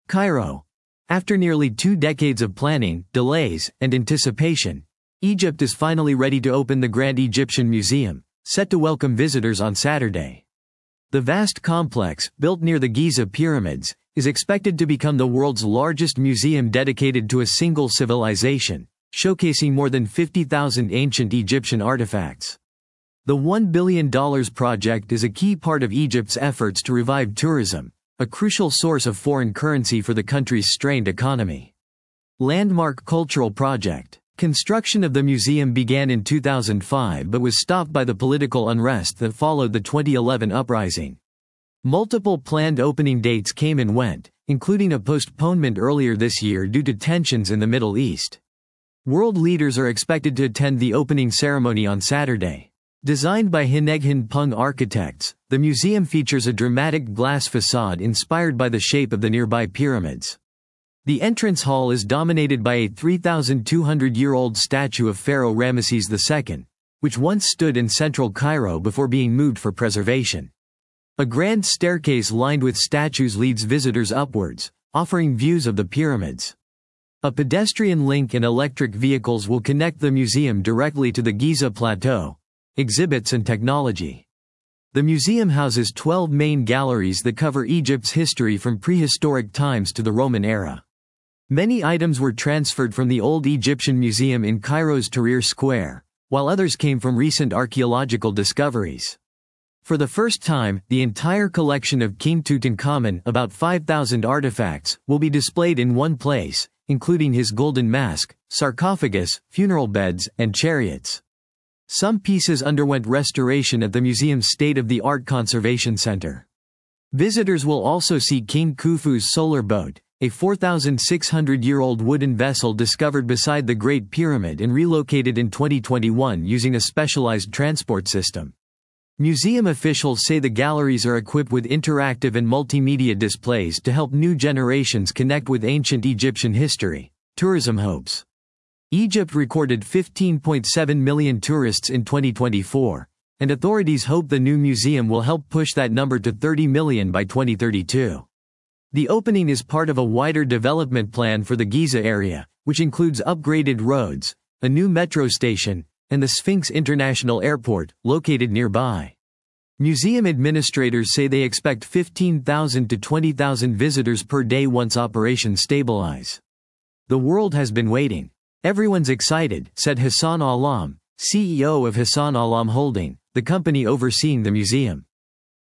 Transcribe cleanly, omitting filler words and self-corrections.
Cairo. After nearly 2 decades of planning, delays, and anticipation, Egypt is finally ready to open the Grand Egyptian Museum, set to welcome visitors on Saturday. The vast complex, built near the Giza pyramids, is expected to become the world's largest museum dedicated to a single civilization, showcasing more than 50,000 ancient Egyptian artifacts. The $1 billion project is a key part of Egypt's efforts to revive tourism, a crucial source of foreign currency for the country's strained economy. Landmark Cultural Project. Construction of the museum began in 2005 but was stopped by the political unrest that followed the 2011 uprising. Multiple planned opening dates came and went, including a postponement earlier this year due to tensions in the Middle East. World leaders are expected to attend the opening ceremony on Saturday. Designed by Hineghan Pung Architects, the museum features a dramatic glass facade inspired by the shape of the nearby pyramids. The entrance hall is dominated by a 3,200-year-old statue of Pharaoh Ramesses II, which once stood in central Cairo before being moved for preservation. A grand staircase lined with statues leads visitors upwards, offering views of the pyramids. A pedestrian link and electric vehicles will connect the museum directly to the Giza Plateau, exhibits and technology. The museum houses 12 main galleries that cover Egypt's history from prehistoric times to the Roman era. Many items were transferred from the old Egyptian museum in Cairo's Tahrir Square, while others came from recent archaeological discoveries. For the first time, the entire collection of King Tutankhamun, about 5,000 artifacts, will be displayed in one place, including his golden mask, sarcophagus, funeral beds, and chariots. Some pieces underwent restoration at the museum's state-of-the-art conservation center. Visitors will also see King Khufu's solar boat, a 4,600-year-old wooden vessel discovered beside the Great Pyramid and relocated in 2021 using a specialized transport system. Museum officials say the galleries are equipped with interactive and multimedia displays to help new generations connect with ancient Egyptian history. Tourism hopes. Egypt recorded 15.7 million tourists in 2024, and authorities hope the new museum will help push that number to 30 million by 2032. The opening is part of a wider development plan for the Giza area, which includes upgraded roads, a new metro station, and the Sphinx International Airport, located nearby. Museum administrators say they expect 15,000 to 20,000 visitors per day once operations stabilize. The world has been waiting. Everyone's excited, said Hassan Alam, CEO of Hassan Alam Holding, the company overseeing the museum.